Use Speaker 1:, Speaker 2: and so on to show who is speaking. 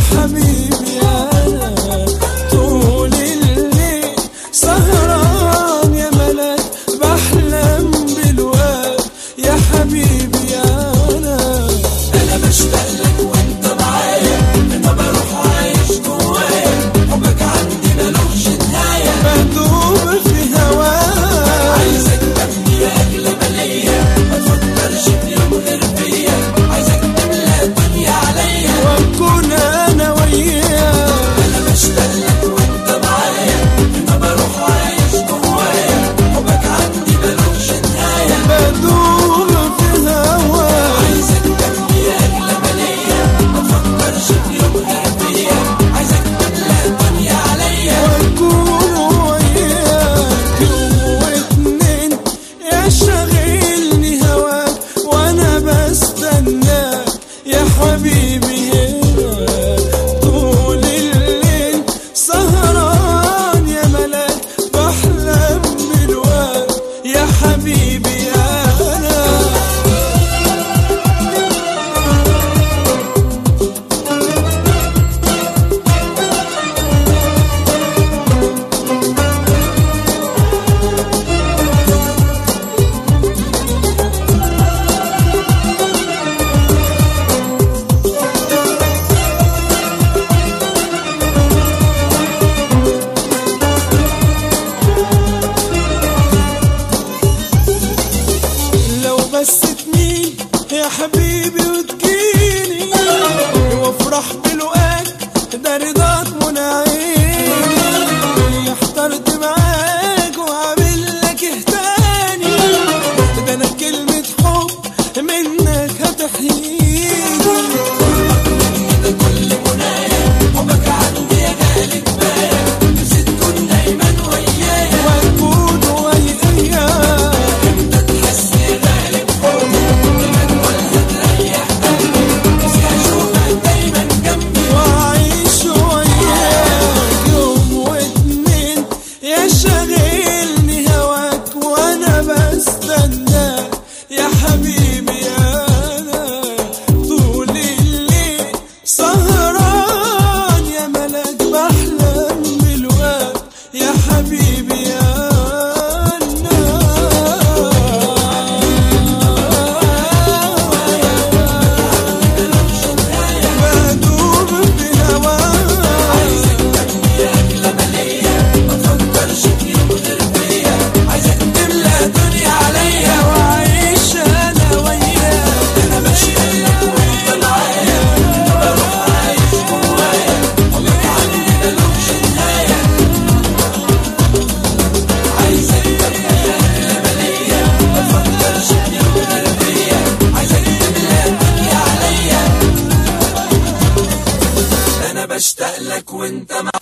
Speaker 1: حبيبي أنا طول الليل سهران يا ملاك بحلم بالواد يا حبيبي أنا بشتاق لك وانت معايا انا بروح عايش جوايا حبك عندي ملوش نهاية بدوب في هواك عايزك تبني يا أغلى مالية ما تفكرش في يوم غير فيا عايزك تملى الدنيا عليا واكون انا وياك انا بشتاق لك وانت معايا انا بروح عايش جوايا حبك عندي ملوش نهاية بدوب في هواك عايزك تبني يا أغلى مالية ما تفكرش في يوم غير فيا عايزك تملى الدنيا عليا واكون وياك يوم واتنين يا شاغلني هواك وانا بستناك يا حبيبي هنا طول الليل سهران يا ملاك بحلم بالواد يا حبيبي أنا لو بس تميل يا حبيبي وتجيني وافرح بلقاك ده رضاك منى عيني احترت معاك وعامل لك اهتاني ده انا كلمة حب منك هتحييني ده كل منايا حبك عندي يا غالي كفاية نفسي تكون دايما ويايا واكون وياك شاغلني هواك وانا بستناك يا حبيبي انا طول الليل سهران يا ملاك بحلم بالواد يا حبيبي بدوب بهواك عايزك تبني يا أغلى مالية ما تفكرش في يوم غير فيا عايزك تملى الدنيا عليا وأعيش أنا وياك أنا بشتاق لك وأنت معايا أنا بروح عايش جوايا حبك عندي ملوش نهاية عايزك تبني يا أغلى مالية ما تفكرش في يوم غير فيا عايزك تملى الدنيا عليا أنا بشتاق لك وأنت معايا